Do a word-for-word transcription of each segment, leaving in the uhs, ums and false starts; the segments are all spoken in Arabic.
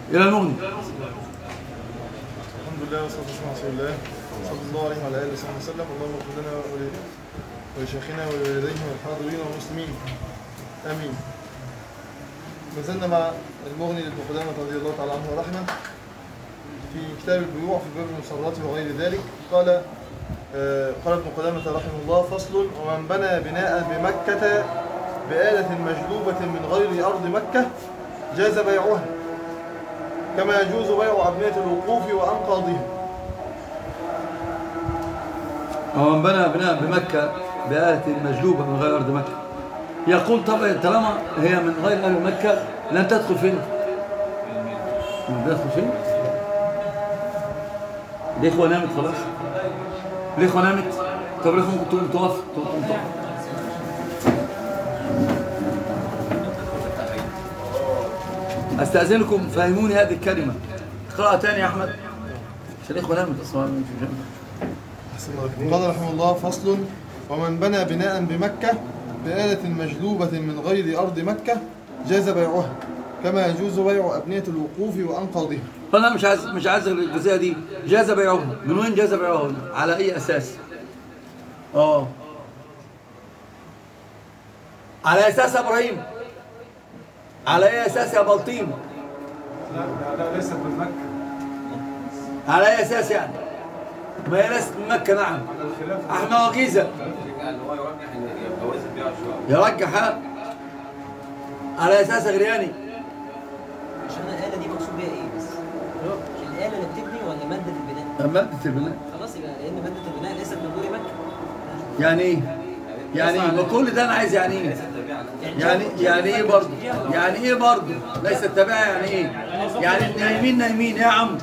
إلى المغني. الحمد لله والصلاة والسلام على رسول الله صلى الله عليه وعلى آله وصحبه وسلم. اللهم اغفر لنا ولشيخنا ولوالديه والحاضرين والمسلمين آمين. ما زلنا مع المغني لابن قدامة رضي الله تعالى عنه ورحمه في كتاب البيوع في باب المسرات وغير ذلك. قال آه قال ابن قدامة رحمه الله: فصل: ومن بنى بناء بمكة بآلة مجلوبة من غير أرض مكة جاز بيعها كما يجوز بيع أبنية الوقوف وأنقاضها. ومن بنى بناء بمكة بآلة مجلوبة من غير أرض مكة، يقول طبعا طالما هي من غير أهل مكة لن تدخل فين؟ لن تدخل فين؟ الإخوة نامت خلاص؟ الإخوة نامت؟ طب الإخوة ممكن تقوم تقف؟ تقوم تقف. أستأذنكم فهموني هذه الكلمة. اقرأها تاني يا أحمد عشان الإخوة نامت أصلا. قال رحمه الله: فصل: ومن بنى بناء بمكة بآلة مجلوبة من غير أرض مكة جاز بيعها كما يجوز بيع أبنية الوقوف وأنقاضها. أنا مش عايز مش عايز الجزئية دي. جاز بيعها من وين؟ جاز بيعها على أي أساس؟ آه على أساس إبراهيم؟ على أي أساس يا بلطيم؟ لا لا ليست من مكة. على أي أساس يعني؟ ما هي ليست من مكة. نعم احنا وغيزة يرجح على أساس غرياني. عشان الآلة دي مقصود بيها إيه بس؟ عشان الآلة اللي بتبني ولا مادة البناء؟ مادة البناء. خلاص يبقى لأن مادة البناء ليست من دور مكة. يعني إيه؟ يعني إيه؟ وكل ده أنا عايز يعني إيه؟ يعني يعني إيه برضه؟ يعني إيه برضه؟ ليست تابعة يعني إيه؟ يعني نايمين نايمين يا عم.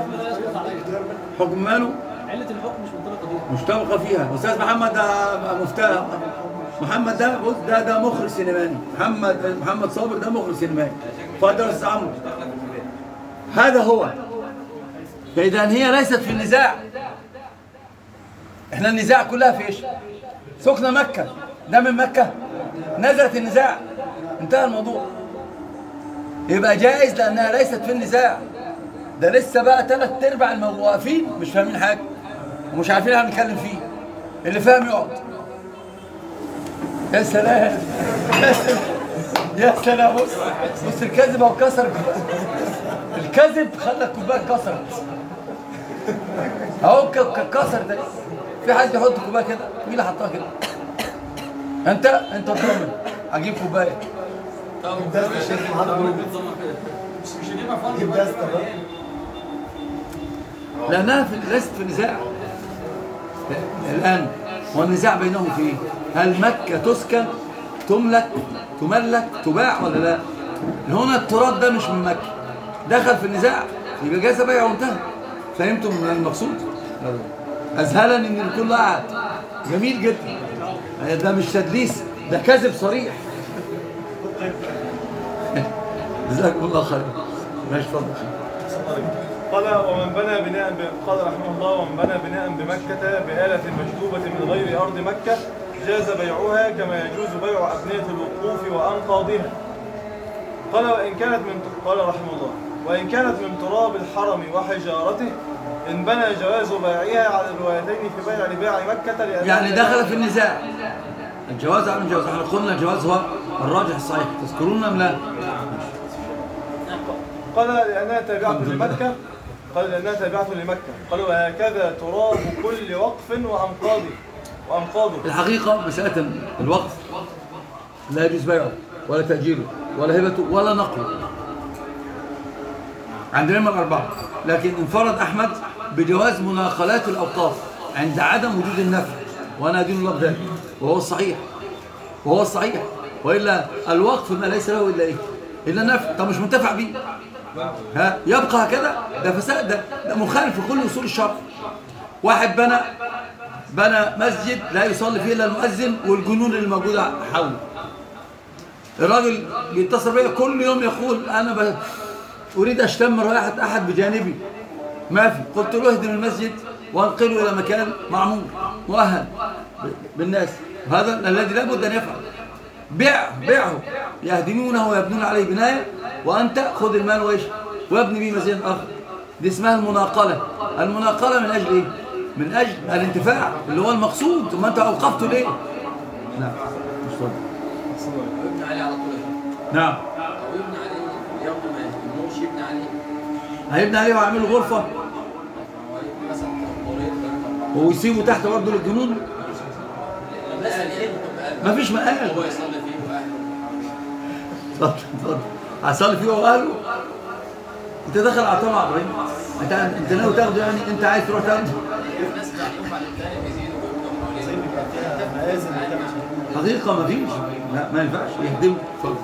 حكم ماله؟ علة الحكم مش منطبقة بيها. مش منطبقة فيها. أستاذ محمد ده مفتاح. محمد ده بص ده ده مخرج سينمائي. محمد محمد صابر ده مخرج سينمائي. اتفضل يا استاذ عمرو. هذا هو. فإذا هي ليست في النزاع. احنا النزاع كلها في ايش؟ سكن مكة. ده من مكة. نزلت النزاع. انتهى الموضوع. يبقى جائز لأنها ليست في النزاع. ده لسه بقى ثلاث ارباع المواقفين مش فاهمين حاجة ومش عارفين احنا بنتكلم فيه. اللي فاهم يقعد. يا سلام يا سلام يا سلام. بص بص الكذب اهو كسر. الكذب خلى الكوبايه اتكسرت اهو كسر. ده في حد يحط كوبايه كده؟ مين اللي حطها كده؟ انت انت تؤمن اجيب كوبايه. لانها ليست في نزاع الان. والنزاع بينهم في ايه؟ هل مكة تسكن تملك تملك تباع ولا لا؟ هنا التراب ده مش من مكة دخل في النزاع يبقى جاز بيع وانتهى. فهمتم المقصود؟ أذهلني ان الكل قاعد. جميل جدا. ده مش تدليس ده كذب صريح. جزاكم الله خير. ماشي اتفضل. قال: ومن بنى بناء ب... قال رحمه الله: ومن بنى بناء بمكة بآلة مجلوبة من غير أرض مكة جاز بيعها كما يجوز بيع أبنية الوقوف وأنقاضها. قال: وإن كانت من قال رحمه الله: وإن كانت من تراب الحرم وحجارته إن بنى جواز بيعها على الروايتين في بيع لبيع مكة. يعني دخل في النزاع الجواز عن الجواز. احنا قلنا الجواز هو الراجح الصحيح. تذكرون أم لا؟ قال: لأنها تابعة لمكة. قال: لأنها تابعة لمكة. قال: وهكذا تراب كل وقف وأنقاضه وأنقاضه. الحقيقة مسألة الوقف لا يجوز بيعه ولا تأجيره ولا هبته ولا نقله عندنا من الأربعة. لكن انفرد أحمد بجواز مناقلات الأوقاف عند عدم وجود النفع، وأنا أدين الله بذلك، وهو الصحيح وهو الصحيح. وإلا الوقف ما ليس له إلا إيه؟ إلا نفع. طب مش منتفع به، ها يبقى هكذا. ده فساد. ده, ده مخالف في كل أصول الشرع. واحد بنى بنى مسجد لا يصلي فيه إلا المؤذن والجنون اللي موجودة حوله. الراجل بيتصل بيا كل يوم يقول أنا ب... أريد أشتم رائحة أحد بجانبي. ما في. قلت له اهدم المسجد وانقله إلى مكان معمول مؤهل بالناس. هذا الذي لا بد أن يفعل. بيع بيعه. يهدمونه ويبنون عليه بناية، وأنت خذ المال وإيش ويبني به مسجدا آخر. دي اسمها المناقلة. المناقلة من أجل إيه؟ من أجل الانتفاع اللي هو المقصود. ثم أنت أوقفته ليه؟ نعم مش فاضي. ويبني عليه على طول. نعم. أو يبني عليه يوم ما يهتموش يبني عليه. هيبني عليه ويعمل غرفة هو يبني مثلا طريق ويسيبه تحت برضه للجنون. ما فيش مقال. هو يصلي فيه وأهله. اتفضل اتفضل. هتصلي فيه واهله. انت داخل على طمع ابراهيم. انت انت ناوي تاخده يعني انت عايز تروح تاخده. الناس يوم بعد الثاني بيزيدوا ويبنوا حواليه. حقيقة ما فيش. لا ما ينفعش يهدمه. اتفضل.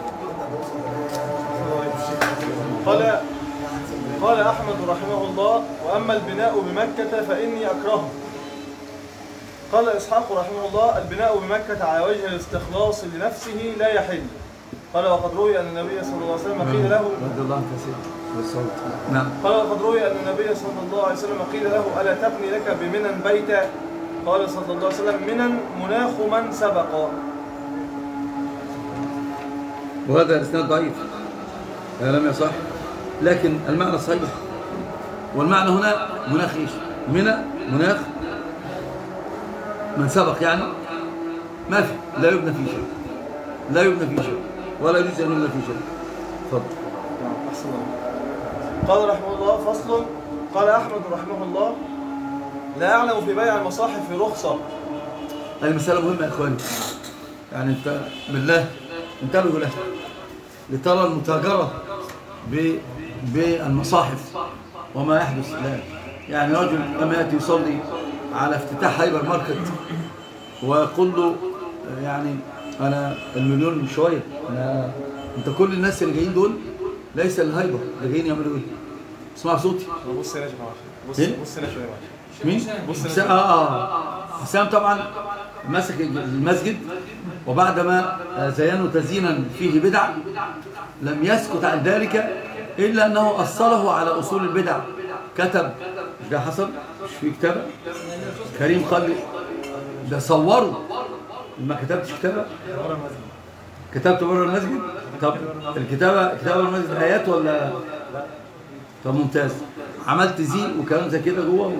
قال قال أحمد رحمه الله: وأما البناء بمكة فإني أكرهه. قال إسحاق رحمه الله: البناء بمكة على وجه الاستخلاص لنفسه لا يحل. قال: وقد روي أن النبي صلى الله عليه وسلم قيل له رضي الله عنك يا سيدي والصوت. نعم. قال: وقد روي أن النبي صلى الله عليه وسلم قيل له: ألا تبني لك بمنى بيتا؟ قال صلى الله عليه وسلم: منى مناخ من سبق. وهذا الاسناد ضعيف لم يصح، لكن المعنى صحيح. والمعنى هنا مناخ ايش؟ منى مناخ من سبق، يعني ما في، لا يبنى فيه شيء، لا يبنى فيه شيء ولا يجوز ان يبنى فيه شيء. تفضل. قال رحمه الله: فصل. قال أحمد رحمه الله: لا أعلم في بيع المصاحف رخصة. هذه مسألة مهمة يا إخواني، يعني أنت بالله انتبهوا لها لترى المتاجرة بالمصاحف وما يحدث الآن. يعني رجل لما يأتي يصلي على افتتاح هايبر ماركت ويقول له يعني أنا المليون شوية، أنا أنت كل الناس اللي جايين دول ليس الهايبر، اللي جايين يعملوا إيه؟ اسمع صوتي. بص هنا شوية. بص إيه؟ بص هنا شوية. مين؟ حسام. اه اه حسام طبعا مسك المسجد، وبعدما زينوا تزيينا فيه بدع لم يسكت عن ذلك الا انه اصله على اصول البدع. كتب، مش ده حصل؟ مش في كتابه؟ كريم قال لي ده صوروا. ما كتبتش كتابه؟ كتبت بره المسجد؟ طب الكتابه كتابه المسجد ايات ولا؟ طب ممتاز. عملت زي وكلام زي كده جوه و...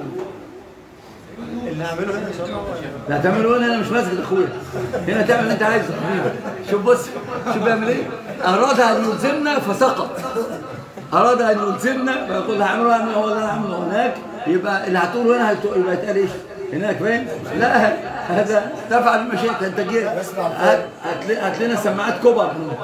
اللي هعمله هنا ان شاء الله. لا تعمله هنا، انا مش مسجد اخويا. هنا تعمل اللي انت عايزه حبيبي. شوف بص شوف بيعمل ايه. اراد ان يلزمنا فسقط. اراد ان يلزمنا فيقول هعمله هنا هو اللي انا هعمله هناك، يبقى اللي هتقوله هنا يبقى يتقال ايش؟ هناك. فاهم؟ لا هذا تفعل بما شئت. انت جيت هات هات لنا سماعات كبر.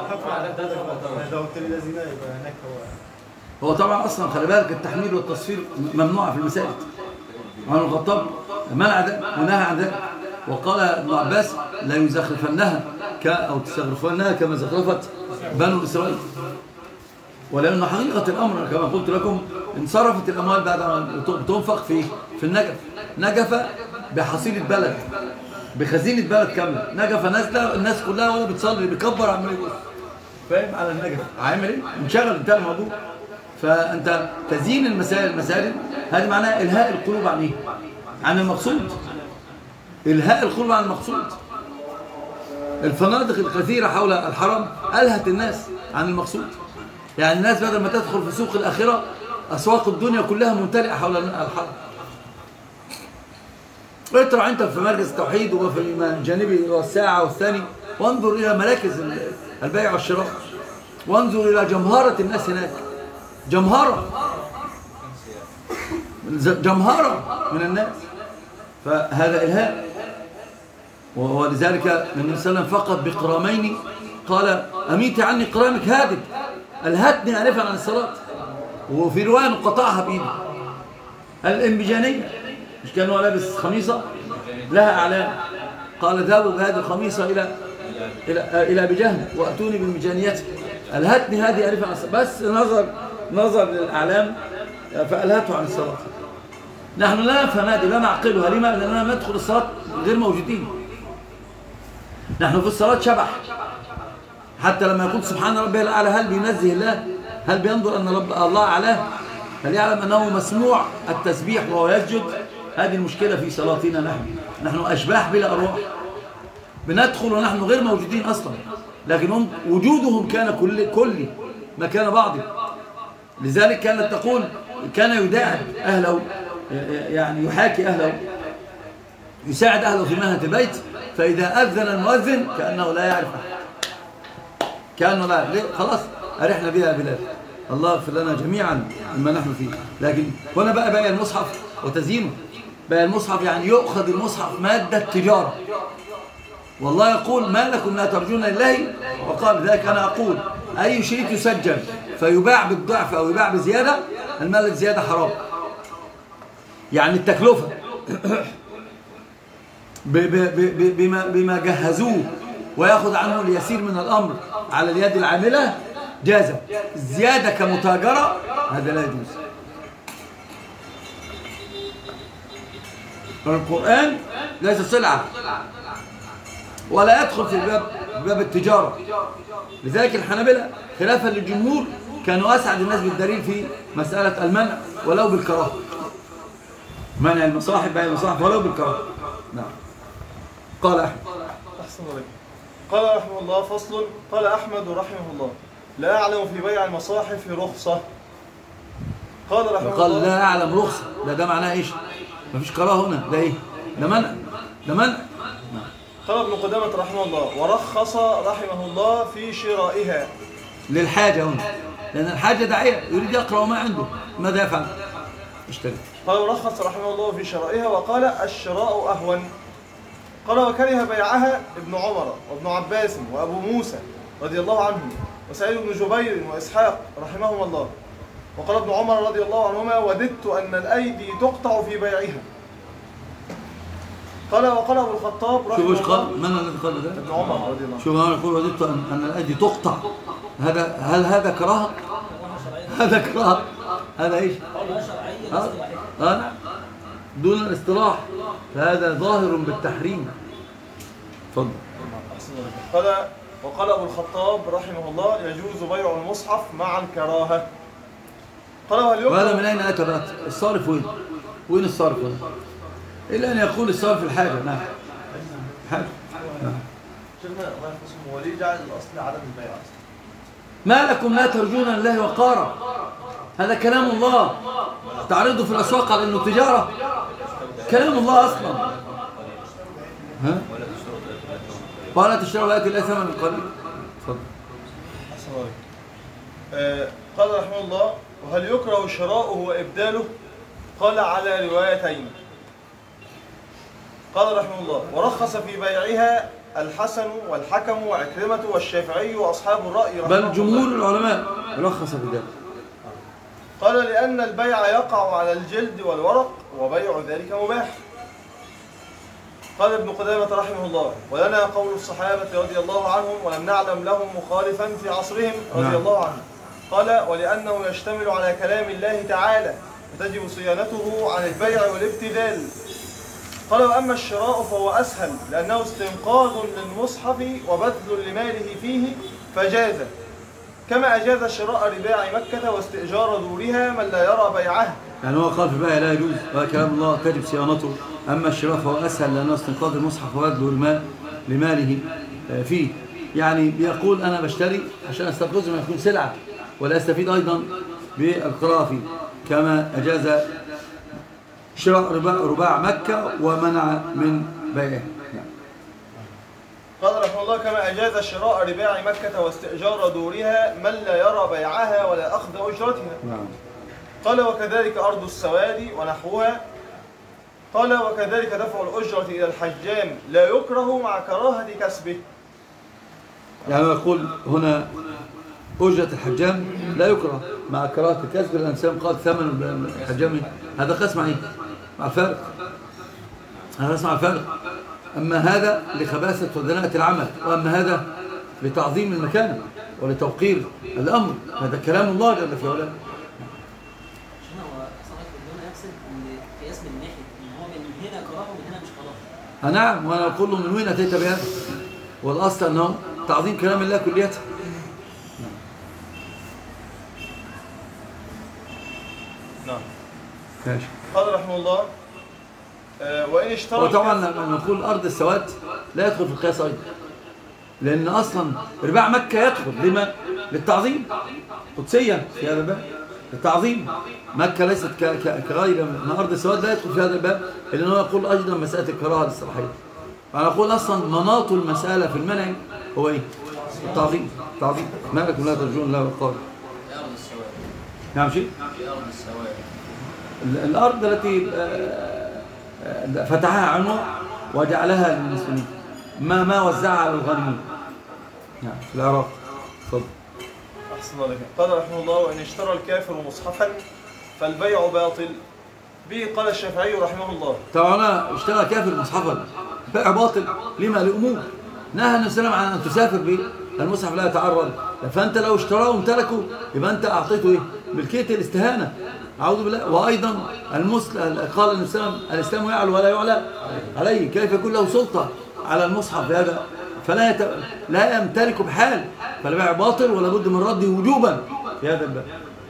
لو قلت لي لازم يبقى هناك هو هو طبعا اصلا خلي بالك التحميل والتصوير ممنوع في المساجد. عمر بن الخطاب منع ذلك ونهى عن ذلك، وقال ابن عباس لا يزخرفنها ك او تزخرفنها كما زخرفت بنو اسرائيل. ولأن حقيقة الأمر كما قلت لكم انصرفت الأموال بعد أن تنفق في في النجف. نجف بحصيلة بلد، بخزينة بلد كاملة. نجف نازلة الناس كلها وهو بتصلي بيكبر عمال يقول فاهم على النجف عامل ايه؟ انشغل انتهى الموضوع. فأنت تزيين المسائل المساجد هذه معناها إلهاء القلوب عن ايه؟ عن المقصود. إلهاء القلوب عن المقصود. الفنادق الكثيرة حول الحرم ألهت الناس عن المقصود. يعني الناس بدل ما تدخل في سوق الآخرة أسواق الدنيا كلها ممتلئة حول الحرم. اطلع أنت في مركز التوحيد وفي جانبي والساعة والثاني وانظر إلى مراكز البيع والشراء، وانظر إلى جمهرة الناس هناك. جمهرة جمهرة من الناس. فهذا إلهاء. ولذلك النبي صلى الله عليه وسلم فقط بقرامين قال أميتي عني قرامك هادب، ألهتني ألفا عن الصلاة. وفي رواية قطعها بإيدي. الإنبجانية مش كانوا لابس خميصة لها أعلام، قال ذهبوا بهذه الخميصة إلى إلى إلى بجهل وأتوني بالمجانية. ألهتني هذه ألفا عن الصلاة، بس نظر نظر للأعلام فألهته عن الصلاة. نحن لا نفهم هذه، لا نعقلها. لما؟ لأننا ندخل الصلاة غير موجودين. نحن في الصلاة شبح. حتى لما يقول سبحان ربي الأعلى هل بينزه الله؟ هل بينظر أن رب الله أعلاه؟ هل يعلم أنه مسموع التسبيح وهو يسجد؟ هذه المشكلة في صلاتنا. نحن نحن أشباح بلا أرواح، بندخل ونحن غير موجودين أصلا، لكن هم وجودهم كان كل كل ما كان بعضي. لذلك كانت تقول كان يداعب أهله، يعني يحاكي أهله، يساعد أهله في مهنة البيت، فإذا أذن المؤذن كأنه لا يعرف أحد، كأنه لا ليه؟ خلاص أرحنا بها يا بلال، الله يغفر لنا جميعا مما نحن فيه. لكن هنا بقى بقى المصحف وتزيينه، بقى المصحف يعني يؤخذ المصحف مادة تجارة، والله يقول ما لكم لا ترجون لله وقال ذلك. أنا أقول أي شيء تسجل فيباع بالضعف أو يباع بزيادة، المال الزيادة حرام. يعني التكلفة بما, بما جهزوه ويأخذ عنه اليسير من الأمر على اليد العاملة جازة، الزيادة كمتاجرة هذا لا يجوز. القرآن ليس سلعة ولا يدخل في باب, باب التجارة. لذلك الحنابلة خلافا للجمهور كانوا أسعد الناس بالدليل في مسألة المنع ولو بالكراهة، منع المصاحف بيع المصاحف ولو بالكراهة. نعم. قال أحمد أحسن عليك. قال رحمه الله فصل. قال أحمد رحمه الله لا أعلم في بيع المصاحف رخصة. قال رحمه قال الله لا أعلم رخصة، لا ده معناه إيش؟ مفيش كراهة هنا، ده إيه؟ ده منع، ده منع. قال ابن قدامة رحمه الله ورخص رحمه الله في شرائها للحاجة هنا، لأن الحاجة داعية يريد يقرأ ما عنده، ماذا يفعل؟ اشتري. قال ورخص رحمه الله في شرائها وقال الشراء أهون. قال وكره بيعها ابن عمر وابن عباس وأبو موسى رضي الله عنهم وسعيد بن جبير وإسحاق رحمهم الله. وقال ابن عمر رضي الله عنهما وددت أن الأيدي تقطع في بيعها. قال وقال ابو الخطاب رحمه الله. شوف ايش قال؟ من الذي قال ذلك؟ ابن عمر رضي الله عنه. شوف انا يقول وددت ان ان الايدي تقطع، هذا هل هذا كراهه؟ هذا كراهه؟ هذا ايش؟ ها؟ ها؟ دون الاصطلاح، فهذا ظاهر بالتحريم. تفضل. قال وقال ابو الخطاب رحمه الله يجوز بيع المصحف مع الكراهه. قال وهل يكره؟ وهذا من اين اتى بقى؟ الصارف وين؟ وين الصارف هنا؟ إلا أن يقول الصرف الحاجة. نعم حاجة. نعم. شيخنا الله يحفظكم هو ليه جعل الأصل عدم البيع أصلا؟ ما لكم لا ترجون الله وقارا، هذا كلام الله تعرضه في الأسواق على أنه تجارة، كلام الله أصلا. ها؟ ولا تشتروا آيات الله ثمنا قليلا. تفضل. أحسن الله. آه قال رحمه الله وهل يكره شراؤه وإبداله؟ قال على روايتين. قال رحمه الله ورخص في بيعها الحسن والحكم وعكرمة والشافعي وأصحاب الرأي رحمه بل جمهور العلماء رخص في ذلك. قال لأن البيع يقع على الجلد والورق وبيع ذلك مباح. قال ابن قدامة رحمه الله ولنا قول الصحابة رضي الله عنهم ولم نعلم لهم مخالفا في عصرهم رضي نعم. الله عنهم. قال ولأنه يشتمل على كلام الله تعالى فتجب صيانته عن البيع والابتذال. قال وأما الشراء فهو أسهل لأنه استنقاذ للمصحف وبذل لماله فيه فجاز، كما أجاز شراء رباع مكة واستئجار دورها من لا يرى بيعها. يعني هو قال في البيع لا يجوز وهذا كلام الله تجب صيانته. أما الشراء فهو أسهل لأنه استنقاذ المصحف وبذل لماله فيه، يعني بيقول أنا بشتري عشان أستنقذه ما يكون سلعة ولا أستفيد أيضا بالقراءة فيه، كما أجاز شراء رباع مكة ومنع من بيعه. قال رحمه الله كما أجاز شراء رباع مكة واستئجار دورها من لا يرى بيعها ولا أخذ أجرتها. نعم. قال وكذلك أرض السواد ونحوها. قال وكذلك دفع الأجرة إلى الحجام لا يكره مع كراهة كسبه. يعني يقول هنا أجرة الحجام لا يكره مع كراهة الكسب، الإنسان قال ثمن الحجام هذا قسم عين مع الفارق، هذا قسم مع الفارق. أما هذا لخباثة ودناءة العمل، وأما هذا لتعظيم المكان ولتوقير الأمر، هذا كلام الله جل في علاه. عشان هو صاحب الدنيا يقصد ان قياس من ناحيه ان هو من هنا كراهه ومن هنا مش كراهه. نعم، وأنا أقول له من وين أتيت بهذا؟ والأصل أنه تعظيم كلام الله كليته. نعم. ماشي. قال رحمه الله آه وإن اشترى وطبعا لما نقول أرض السواد لا يدخل في القياس أيضا، لأن أصلا رباع مكة يدخل لما؟ للتعظيم قدسيا في هذا الباب، التعظيم. مكة ليست كغير من أرض السواد، لا يدخل في هذا الباب إلا أنه يقول أيضا مسألة الكراهة الاصطلاحية. فأنا أقول أصلا مناط المسألة في المنع هو إيه؟ التعظيم. التعظيم ما لكم لا ترجون الله وقال أرض السواد. نعم شيء؟ أرض السواد. الأرض التي فتحها عنه وجعلها للمسلمين، ما ما وزعها على الغانمين. نعم في العراق. تفضل. أحسن الله. قال رحمه الله: وإن اشترى الكافر مصحفا فالبيع باطل. به قال الشافعي رحمه الله. طبعا أنا اشترى كافر مصحفا، بيع باطل. لما؟ لأمور نهى النبي صلى الله عليه وسلم عن أن تسافر به المصحف لا يتعرض. فأنت لو اشتراه وامتلكه يبقى أنت أعطيته إيه؟ بالكيت الاستهانة. أعوذ بالله. وأيضا المسلم قال النبي صلى الله عليه وسلم: الإسلام يعلو ولا يعلى عليه. كيف يكون له سلطة على المصحف هذا؟ فلا يت... لا يمتلك بحال. فالبيع باطل ولا بد من رده وجوبا في هذا الباب.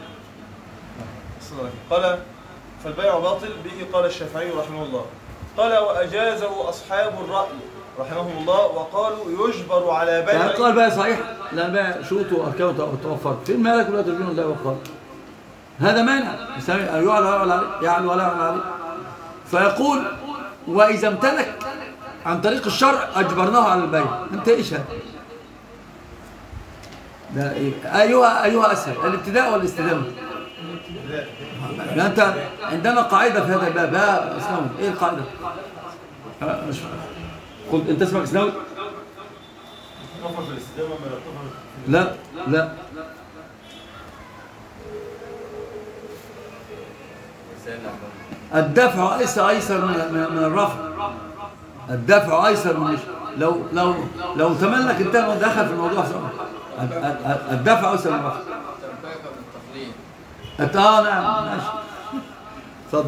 قال فالبيع باطل. به قال الشافعي رحمه الله. قال وأجازه أصحاب الرأي رحمهم الله وقالوا يجبر على بيع. يعني قال بقى صحيح لا بيع شروط وأركانه توفرت. فين مالك ولا ترجون الله وقال هذا مانع يعلو ولا يعلو عليه. فيقول وإذا امتلك عن طريق الشرع أجبرناه على البيع. أنت إيش هذا؟ ده إيه؟ أيها أيها أسهل الابتداء والاستدامة. يعني أنت عندنا قاعدة في هذا الباب يا إسلام. إيه القاعدة؟ مش قلت أنت اسمك إسلام؟ لا لا الدفع أيسر أيسر من من الرفع. الدفع أيسر من لو لو لو تملك انت ودخل في الموضوع الدفع أيسر من الرفع. اه نعم ماشي. اتفضل.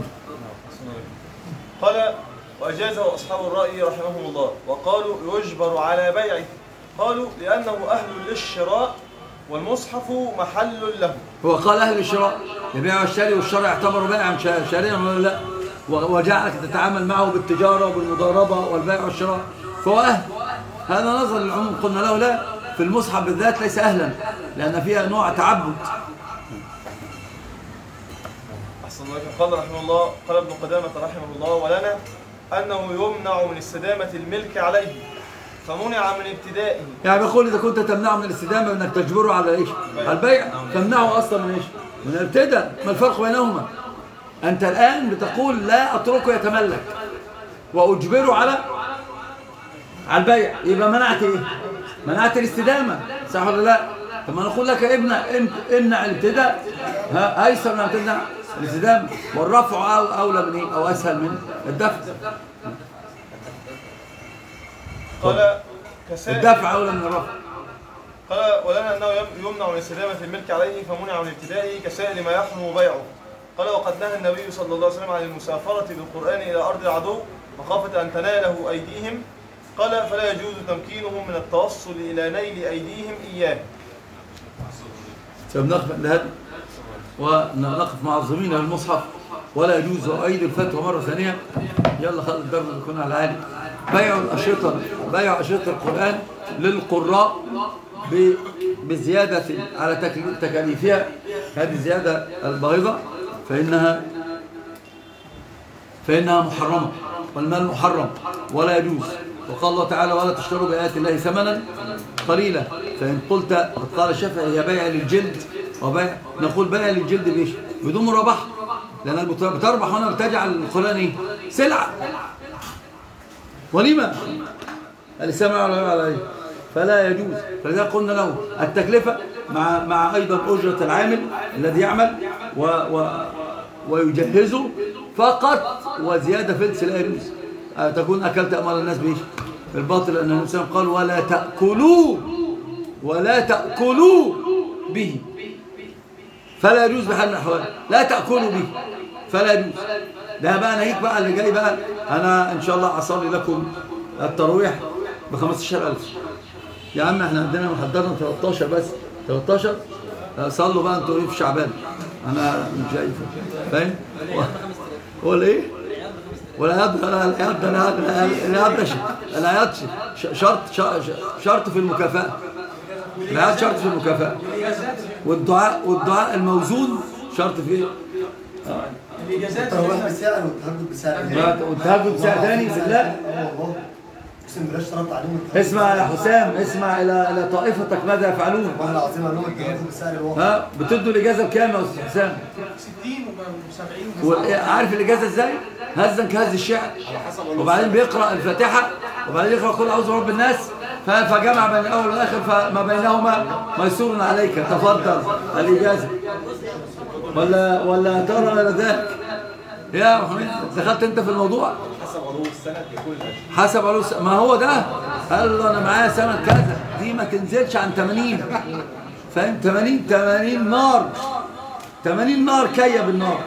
قال وأجازه أصحاب الرأي رحمهم الله وقالوا يجبر على بيعه. قالوا لأنه أهل للشراء والمصحف محل له. هو قال أهل الشراء يبيع والشاري والشرع يعتبر بائعا شاريا ولا لا؟ وجعلك تتعامل معه بالتجارة وبالمضاربة والبيع والشراء فهو أهل. هذا نظر للعموم قلنا له لا، في المصحف بالذات ليس أهلا لأن فيها نوع تعبد. أحسن الله. قال رحمه الله قال ابن قدامة رحمه الله ولنا أنه يمنع من استدامة الملك عليه فمنع من ابتدائه. يعني بيقول إذا كنت تمنعه من الاستدامة أنك تجبره على إيش؟ على البيع. تمنعه أصلا من إيش؟ من الابتداء. ما الفرق بينهما؟ أنت الآن بتقول لا أتركه يتملك وأجبره على على البيع. يبقى منعت إيه؟ منعت الاستدامة صح ولا لا؟ طب ما نقول لك امنع امنع الابتداء أيسر من تمنع الاستدامة. والرفع أولى من إيه؟ أو أسهل من الدفع. قال الدفع أولى من الرفع. قال ولنا أنه يمنع من استدامة الملك عليه فمنع من ابتدائه كسائر ما يحرم بيعه. قال وقد نهى النبي صلى الله عليه وسلم عن المسافرة بالقرآن إلى أرض العدو مخافة أن تناله أيديهم. قال فلا يجوز تمكينهم من التوصل إلى نيل أيديهم إياه. سنقف عند هذا ونقف مع الزميل المصحف ولا يجوز أعيد الفتوى مرة ثانية. يلا خلي الدرس يكون على العالي. بيع الأشرطة بيع أشرطة القرآن للقراء بزيادة على تكاليفها، هذه الزيادة الباهظة فإنها فإنها محرمة والمال محرم ولا يجوز. وقال الله تعالى ولا تشتروا بآيات الله ثمنا قليلا. فإن قلت قال الشافعي هي بيع للجلد وبيع نقول بيع للجلد بإيش؟ بدون مرابحة لأنك بتربح هنا بتجعل القرآن إيه؟ سلعة. ولما الإسلام عليه فلا يجوز. فلذلك قلنا له التكلفة مع مع أيضا أجرة العامل الذي يعمل و و ويجهزه فقط وزيادة فلس لا يجوز. تكون أكلت أموال الناس بإيش؟ بالباطل. لأن النبي صلى الله عليه وسلم قال ولا تأكلوا ولا تأكلوا به فلا يجوز بحال من الأحوال. لا تأكلوا به فلا يجوز. ده بقى ناهيك بقى اللي جاي بقى أنا إن شاء الله أصلي لكم التراويح ب خمستاشر ألف. يا عم احنا عندنا محضرنا تلتاشر بس تلتاشر. صلوا بقى انتوا ايه في شعبان انا مش شايف فاهم ولا ايه ولا يد ولا العياط ده العياط ده العياط شرط شرط في المكافأة. العياط شرط في المكافأة والدعاء والدعاء الموزون شرط في ايه؟ الاجازات التراويح بسعر والتهجد بسعر والتهجد بسعر ثاني في الله. اه والله اقسم بالله اشترطت عليهم اسمع يا حسام، اسمع الى الى طائفتك ماذا يفعلون. والله العظيم قال لهم التهجد بسعر الواقع. ها بتدوا الاجازه بكام يا استاذ حسام؟ ستين و70. عارف الاجازه ازاي؟ هزا كهز الشعر، وبعدين بيقرا الفاتحه، وبعدين يقرا قل اعوذ برب الناس، فجمع بين الاول والاخر، فما بينهما ميسور عليك، تفضل الاجازه. ولا ولا ترى ولا ذاك يا محمد، دخلت انت في الموضوع. حسب علو السند لكل أجل. حسب علو السند، ما هو ده. قال له انا معايا سنه كذا، دي ما تنزلش عن ثمانين، فاهم؟ ثمانين ثمانين نار، ثمانين نار كيه بالنار.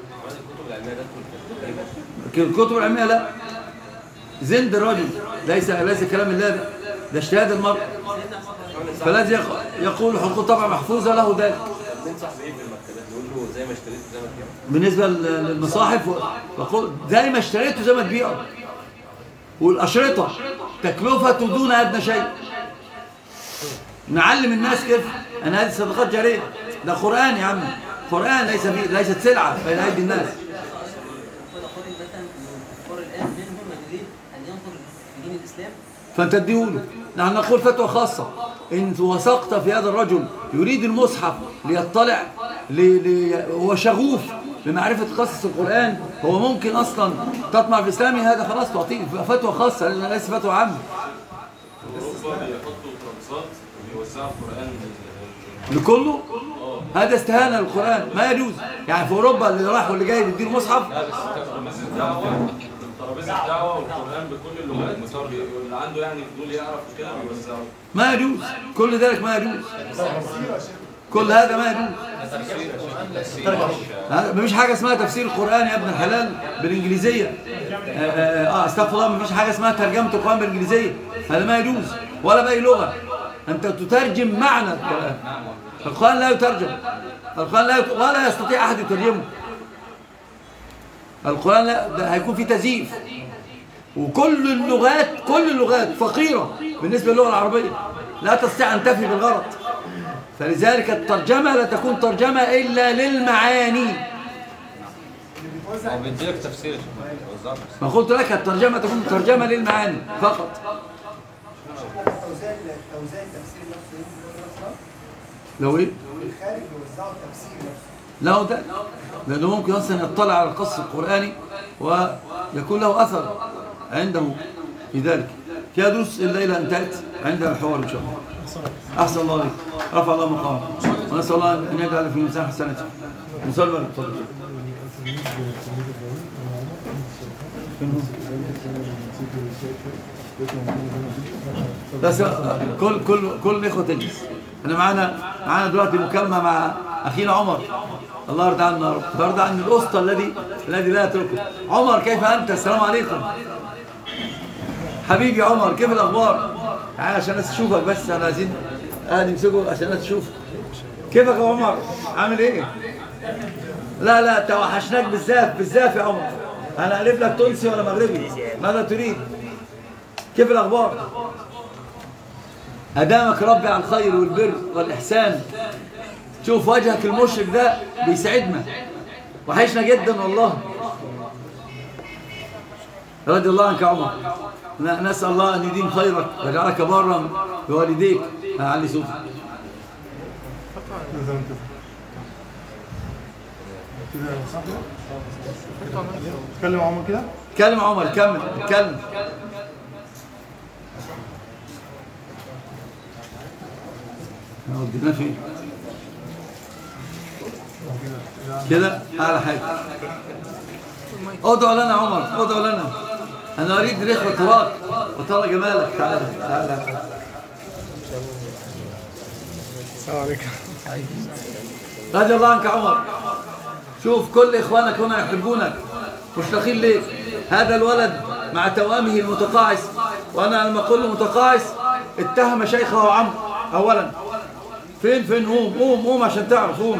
الكتب العلميه لا، زند الرجل، ليس ليس كلام الله، ده ده اجتهاد المرء. فالذي يقول حقوق طبعا محفوظه له ذلك. ننصح بايه في المكتبات؟ نقول له زي ما اشتريت زي ما تبيع. بالنسبه للمصاحف بقول زي ما اشتريته زي ما تبيعه. والاشرطه تكلفه دون ادنى شيء. نعلم الناس كيف ان هذه صدقات جاريه، ده قران يا عم، قران ليس فيه، ليست سلعه بين ايدي الناس. فانت تديهوله. نحن نقول فتوى خاصه، ان وثقت في هذا الرجل يريد المصحف ليطلع، هو شغوف بمعرفه قصص القران، هو ممكن اصلا تطمع في اسلامي، هذا خلاص تعطيه فتوى خاصه، لان ليس فتوى عامه. اوروبا بيحطوا ترابيزات ويوزعوا القران لكله. هذا استهانه للقران، ما يجوز. يعني في اوروبا اللي راح واللي جاي بيديله مصحف، لا بس ترابيزه الدعوه، ترابيزه الدعوه والقران بكل اللغات، اللي عنده يعني فضول يعرف كده بيوزعوه. ما يجوز كل ذلك، ما يجوز كل هذا، ما يجوز. مفيش حاجه اسمها تفسير القران يا ابن الحلال بالانجليزيه. اه استغفر الله، مفيش حاجه اسمها ترجمه القران بالانجليزيه، هذا ما يجوز، ولا باي لغه. انت تترجم معنى القران، القران لا يترجم، القران لا يت... ولا يستطيع احد يترجمه. القران لا، ده هيكون فيه تزييف. وكل اللغات، كل اللغات فقيره بالنسبه للغه العربيه، لا تستطيع ان تفي بالغرض. فلذلك الترجمه لا تكون ترجمه الا للمعاني. هو بيديلك تفسير. ما قلت لك الترجمه تكون ترجمه للمعاني فقط. توزيع توزيع التفسير نفسه لو ايه؟ الخارج بيوزعوا التفسير نفسه. لا ده لانه ممكن اصلا يطلع على القصص القراني ويكون له اثر عنده في ذلك. فيها دروس الليله انتهت، عندنا الحوار ان شاء الله. احسن الله عليك، رفع الله مقامك، ونسال الله ان يجعل في ميزان حسناته. مسلم اتفضل. بس كل كل كل الاخوه تجلس. احنا معانا معانا دلوقتي مكالمه مع اخينا عمر، الله يرضى عنه يا رب، يرضى عن الاسطى الذي الذي لا يتركه. عمر كيف انت؟ السلام عليكم حبيبي عمر، كيف الاخبار؟ تعال عشان الناس تشوفك، بس انا عايزين قاعد يمسكوا عشان الناس تشوفك. كيفك يا عمر؟ عامل ايه؟ لا لا توحشناك بالذات بالذات يا عمر. انا اقلب لك تونسي ولا مغربي؟ ماذا تريد؟ كيف الاخبار؟ ادامك ربي على الخير والبر والاحسان. شوف وجهك المشرق ده بيسعدنا، وحشنا جدا والله. رضي الله عنك يا عمر، نسال الله ان يديم خيرك ويجعلك برا بوالديك. علي صوتك. اتكلم عمر كده. اتكلم عمر، كمل اتكلم. ودينا فين كده؟ اعلى حاجه. ادعو لنا عمر، ادعو لنا. انا اريد ريح وتراك وترى جمالك. تعالى تعالى. السلام عليكم. رضي الله عنك عمر. شوف كل اخوانك هنا يحبونك مشتاقين ليك. هذا الولد مع توامه المتقاعس، وانا لما اقول له متقاعس اتهم شيخه عمرو اولا. فين فين قوم قوم قوم عشان تعرف. قوم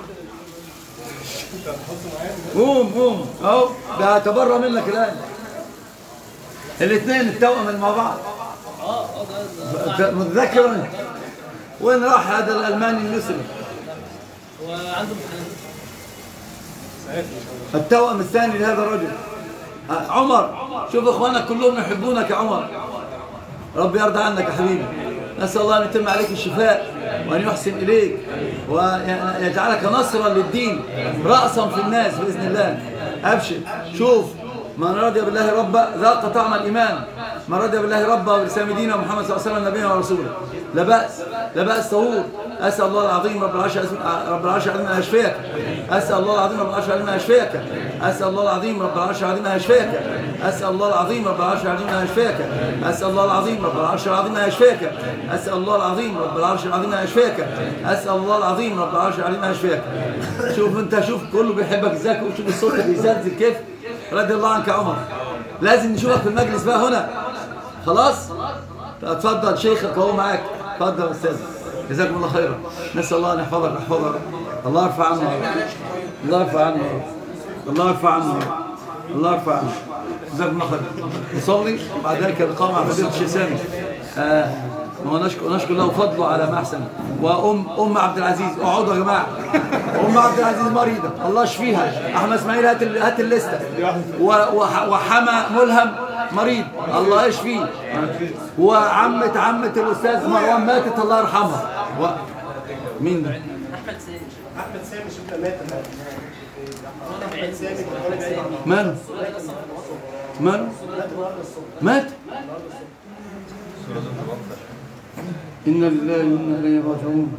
قوم قوم اهو، ده تبرى منك الان. الاثنين التوأم مع بعض. متذكر وين راح هذا الالماني المصري؟ وعنده امتحانات. التوأم الثاني لهذا الرجل. عمر، شوف اخوانك كلهم يحبونك يا عمر، ربي يرضى عنك يا حبيبي. نسأل الله أن يتم عليك الشفاء وأن يحسن إليك ويجعلك نصرا للدين رأسا في الناس بإذن الله. أبشر. شوف، من رضي بالله ربا ذاق طعم الإيمان، من رضي بالله ربا وبالإسلام دينا ومحمد صلى الله عليه وسلم نبينا ورسوله. لا بأس، لا بأس طهور. أسأل الله العظيم رب العرش رب العرش العظيم أن يشفيك. أسأل الله العظيم رب العرش العظيم أن يشفيك. أسأل الله العظيم رب العرش العظيم أن يشفيك. أسأل الله العظيم رب العرش العظيم أن يشفيك. أسأل الله العظيم رب العرش العظيم أن يشفيك. أسأل الله العظيم رب العرش العظيم أن يشفيك. أسأل الله العظيم رب العرش العظيم أن يشفيك. شوف أنت، شوف كله بيحبك ازاي، وشوف الصوت بيزلزل كيف. رضي الله عنك يا عمر. لازم نشوفك في المجلس بقى هنا. خلاص؟ اتفضل شيخك اهو معاك. اتفضل يا استاذ، جزاكم الله خيرا. نسال الله ان يحفظك ويحفظك. الله يرفع عنه، الله يرفع عنه، الله يرفع عنه، الله يرفع عنه. جزاكم الله خيرا. نصلي وبعد ذلك اللقاء مع فضيله الشيخ سامي. آه ونشكر نشكر له فضله على ما احسن. وام ام عبد العزيز، اقعدوا يا جماعه. ام عبد العزيز مريضه، الله يشفيها. احمد اسماعيل هات هات الليسته. وحما ملهم مريض، الله يشفيه. وعمه عمه الاستاذ مروان ماتت، الله يرحمها. و... مين ده؟ احمد سامي. احمد سامي شفنا مات. احمد سامي ماله؟ ماله؟ مات؟ إن لله وإنا إليه راجعون.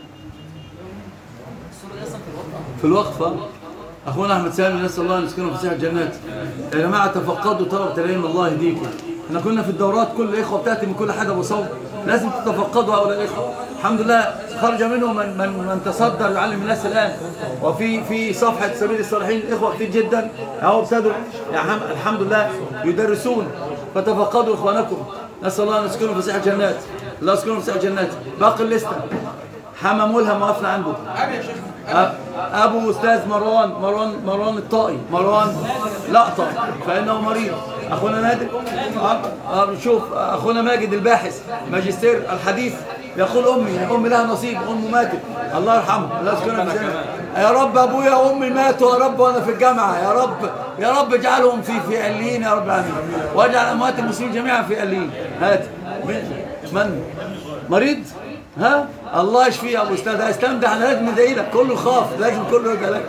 في الوقفة أخونا أحمد سامي نسأل الله أن يسكنه في ساحة الجنات. يا جماعة تفقدوا طلبة العلم، الله يهديكم. احنا كنا في الدورات كل الإخوة بتأتي من كل حدب وصوب، لازم تتفقدوا هؤلاء الإخوة. الحمد لله خرج منهم من من من تصدر يعلم الناس الآن. وفي في صفحة سبيل الصالحين إخوة كتير جدا أهو ابتدوا الحمد لله يدرسون. فتفقدوا إخوانكم. نسأل الله أن يسكنوا في ساحة الجنات. الله يسكنهم في ساحة الجنات. باقي الليستة حما ملهم وقفنا عنده. أبو أستاذ مروان مروان مروان الطائي، مروان لقطة فإنه مريض. أخونا نادر، شوف أخونا ماجد الباحث ماجستير الحديث يقول أمي أمي لها نصيب، أمه ماتت، الله يرحمها، الله يسكنها في الجنة. يا رب أبويا وأمي ماتوا يا رب وأنا في الجامعة، يا رب يا رب اجعلهم في في عليين يا رب العالمين، واجعل أموات المسلمين جميعا في عليين. هات من مريض؟ ها؟ الله يشفيه يا ابو استاذ. اسلام ده احنا لازم ندعي لك، كله خاف، لازم كله يرجع لك.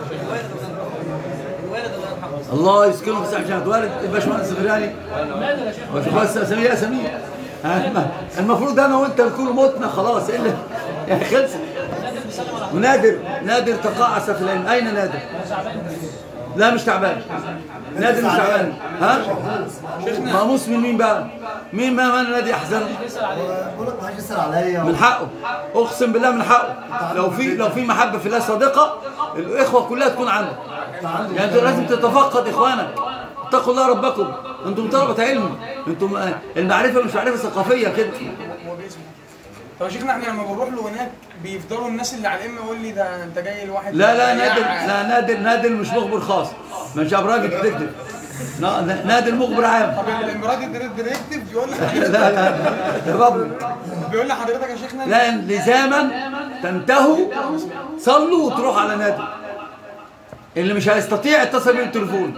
الله يسكنه في ساحة الجنة. والد الباشمهندس الغرياني بس سمير سمير. المفروض انا وانت نكون متنا خلاص، الا يعني خلصت. ونادر نادر تقاعس في العلم. اين نادر؟ لا مش تعبان، نادر مش تعبان. ها؟ ماموس من مين بقى؟ مين ما من نادي احزنه؟ بقول لك ما حدش يسال عليا. من حقه، اقسم بالله من حقه. لو في لو في محبه في الله صادقه الاخوه كلها تكون عنده. يعني انتوا لازم تتفقد اخوانك. اتقوا الله ربكم، انتم طلبه علم، انتم المعرفه مش معرفه ثقافيه كده. طب يا شيخنا احنا لما بنروح له هناك بيفضلوا الناس اللي على الام يقول لي ده انت جاي لواحد. لا لا نادر، لا نادر نادر مش مخبر خاص، مش راجل ديتكتيف. نادر مخبر عام. طب الاماراتي الديتكتيف بيقول لك لا لا الرب بيقول لحضرتك يا شيخنا لا لزاما تنتهوا صلوا وتروحوا على نادر. اللي مش هيستطيع اتصل بيه بالتليفون.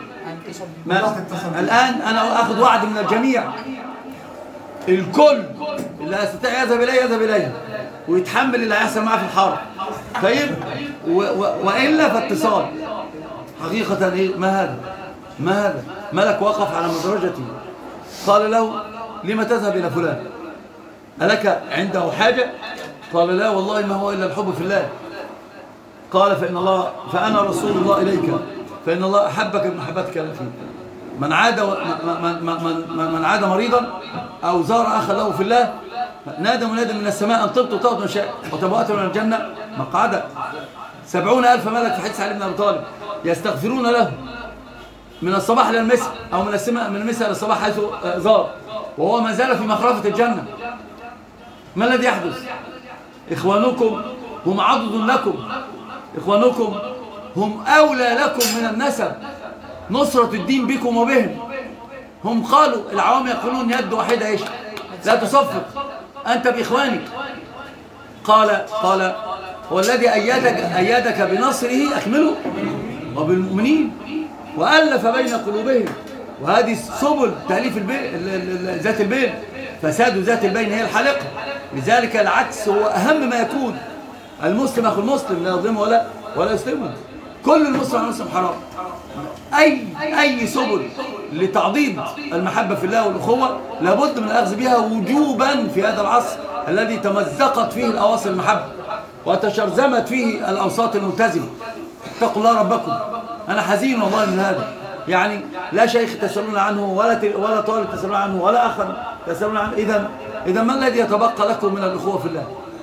الان انا اخذ وعد من الجميع، الكل اللي هيستطيع يذهب اليه يذهب اليه ويتحمل اللي هيحصل معاه في الحرب. طيب والا فاتصال. حقيقه ايه ما هذا؟ ما هذا؟ ملك وقف على مدرجته قال له لما تذهب الى فلان؟ ألك عنده حاجه؟ قال لا والله ما هو الا الحب في الله. قال فإن الله فأنا رسول الله إليك، فإن الله أحبك بمحبتك فيه. من عاد من من من عاد مريضا أو زار أخا له في الله نادى مناد من السماء أن طبت وطبت من شاء وتبوأت من الجنة مقعدا. سبعون ألف ملك في حديث علي بن أبي طالب يستغفرون له من الصباح إلى المساء أو من السماء من المساء إلى الصباح حيث زار وهو ما زال في مخرفة الجنة. ما الذي يحدث؟ إخوانكم هم عضد لكم، إخوانكم هم أولى لكم من النسب، نصرة الدين بكم وبهم. هم قالوا العوام يقولون يد واحدة إيش؟ لا تصفق أنت بإخوانك. قال قال هو الذي أيدك, أيدك بنصره أكمله وبالمؤمنين وألف بين قلوبهم. وهذه سبل تأليف البين ذات البين. فساد ذات البين هي الحلقة. لذلك العكس هو أهم ما يكون. المسلم أخو المسلم لا يظلمه ولا ولا يسلمه. كل المسلم على المسلم حرام. أي أي سبل لتعضيد المحبة في الله والأخوة لابد من الأخذ بها وجوبا في هذا العصر الذي تمزقت فيه الأواصر المحبة وتشرذمت فيه الأوساط الملتزمة. اتقوا الله ربكم. أنا حزين والله من هذا. يعني لا شيخ تسألون عنه ولا ولا طالب تسألون عنه ولا أخ تسألون عنه. إذا إذا ما الذي يتبقى لكم من الأخوة في الله؟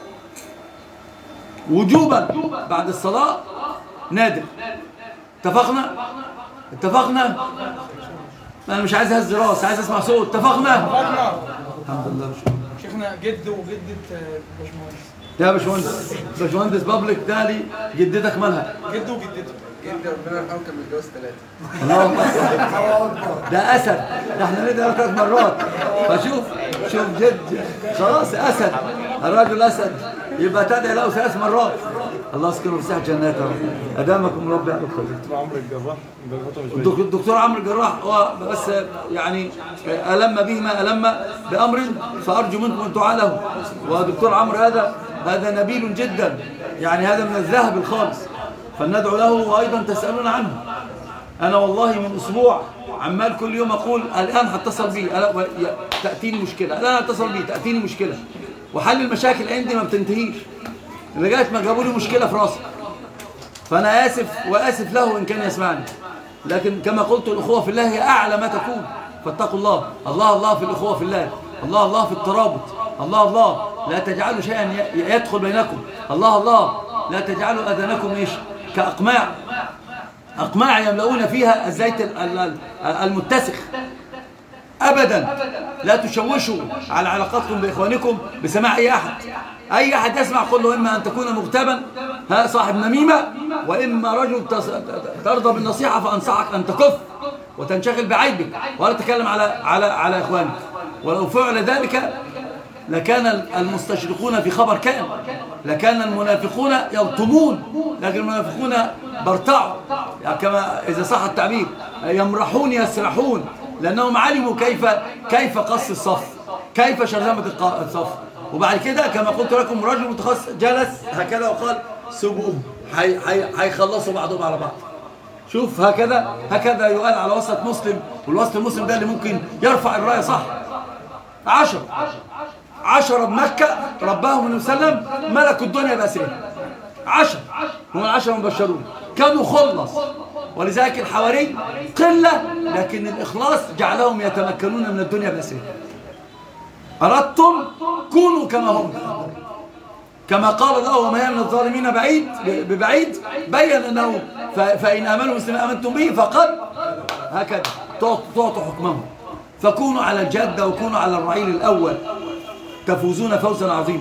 وجوبا بعد الصلاة نادر. اتفقنا؟ اتفقنا؟ أنا مش عايز أهز راس، عايز أسمع صوت. اتفقنا؟ اتفقنا. الحمد لله. شيخنا جد وجدة باشمهندس. يا باشمهندس باشمهندس بابليك تالي جدتك مالها؟ جد وجدته. جد ربنا يرحمه كان متجوز ثلاثة. الله ده أسد. ده احنا ندعي ثلاث مرات. فشوف شوف جد خلاص أسد. الرجل أسد يبقى تدعي له ثلاث مرات. الله يسكنه في ساحة جنات. أدامكم ربي على الخير. دكتور عمرو الجراح بقاله فترة مش الدكتور عمرو الجراح هو بس يعني ألم به ما ألم بأمر فأرجو منكم أن تعالوا. ودكتور عمرو هذا هذا نبيل جدا. يعني هذا من الذهب الخالص. فلندعو له وأيضا تسألون عنه. أنا والله من أسبوع عمال كل يوم أقول الآن هتصل بي تأتيني مشكلة، الآن هتصل بي تأتيني مشكلة، وحل المشاكل عندي ما بتنتهيش لغاية ما جابوا لي مشكلة في راسي. فأنا آسف وآسف له إن كان يسمعني. لكن كما قلت الأخوة في الله هي أعلى ما تكون. فاتقوا الله. الله الله في الأخوة في الله. الله الله في الترابط. الله الله لا تجعلوا شيئا يدخل بينكم. الله الله لا تجعلوا أذانكم إيش كأقماع. أقماع يملؤون فيها الزيت المتسخ. أبدا لا تشوشوا على علاقاتكم بإخوانكم بسماع أي أحد. أي أحد يسمع قل له إما أن تكون مغتابا ها صاحب نميمة، وإما رجل ترضى بالنصيحة فأنصحك أن تكف وتنشغل بعيبك ولا تتكلم على على على إخوانك. ولو فعل ذلك لكان المستشرقون في خبر كان، لكان المنافقون يلطمون، لكن المنافقون برتعوا يعني كما إذا صح التعبير يمرحون يسرحون، لأنهم علموا كيف كيف قص الصف، كيف شرذمة الصف. وبعد كده كما قلت لكم رجل متخصص جلس هكذا وقال سيبوهم هيخلصوا بعضهم على بعض. شوف هكذا هكذا يقال على وسط مسلم، والوسط المسلم ده اللي ممكن يرفع الراية صح. عشر عشرة بمكة رباهم النبي صلى الله عليه وسلم ملكوا الدنيا بأسرهم. عشر هم العشرة مبشرون كانوا خلص. ولذلك الحواري قلة لكن الإخلاص جعلهم يتمكنون من الدنيا بأسرهم. أردتم كونوا كما هم، كما قال الله وما هي من الظالمين بعيد ببعيد. بين أنه فإن آمنوا مثل ما آمنتم به فقد هكذا تعطوا حكمهم. فكونوا على الجادة وكونوا على الرعيل الأول تفوزون فوزا عظيما.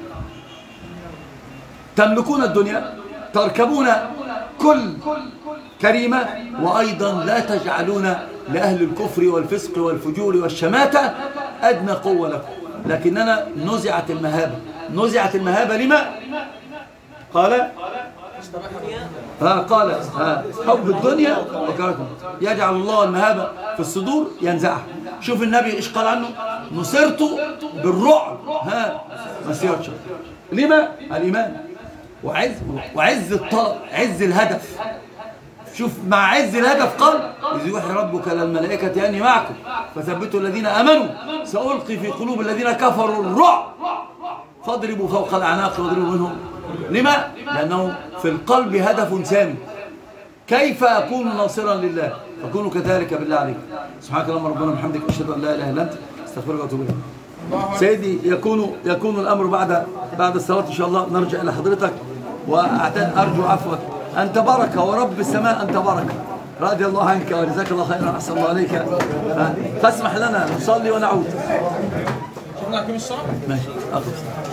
تملكون الدنيا، تركبون كل كريمة، وأيضا لا تجعلون لأهل الكفر والفسق والفجور والشماتة أدنى قوة لكم. لكننا نزعت المهابة. نزعت المهابة لما؟ قال ها قال ها حب الدنيا وكرهكم يجعل الله المهابة في الصدور ينزعها. شوف النبي ايش قال عنه؟ نصرت بالرعب ها مسيرة شر. لما؟ الإيمان وعز وعز الطلب، عز الهدف. شوف مع عز الهدف قال إذ يوحي ربك للملائكة أني معكم فثبتوا الذين آمنوا سألقي في قلوب الذين كفروا الرعب فاضربوا فوق الأعناق واضربوا منهم. لما؟ لأنه في القلب هدف سامي. كيف أكون ناصرا لله؟ فكونوا كذلك بالله عليك. سبحانك اللهم ربنا وبحمدك أشهد أن لا إله إلا أنت استغفرك وأتوب إليك. سيدي يكون يكون الأمر بعد بعد الصلاة إن شاء الله. نرجع إلى حضرتك وأرجو عفوك. أنت بركة ورب السماء أنت بركة. رضي الله عنك وجزاك الله خيرا أحسن الله عليك. فاسمح لنا نصلي ونعود. شفنا كم الصلاة؟ ماشي أخذ.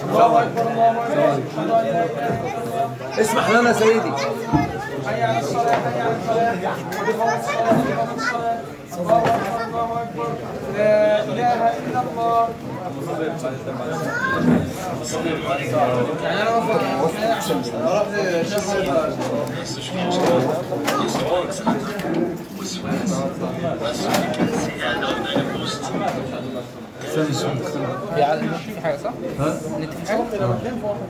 اسمح لنا سيدي. حي على الصلاة حي على الفلاح الله أكبر لا إله إلا الله يعني انا بفكر اروح ثاني سؤال. في حاجه صح؟ ها؟ نتفق حاجه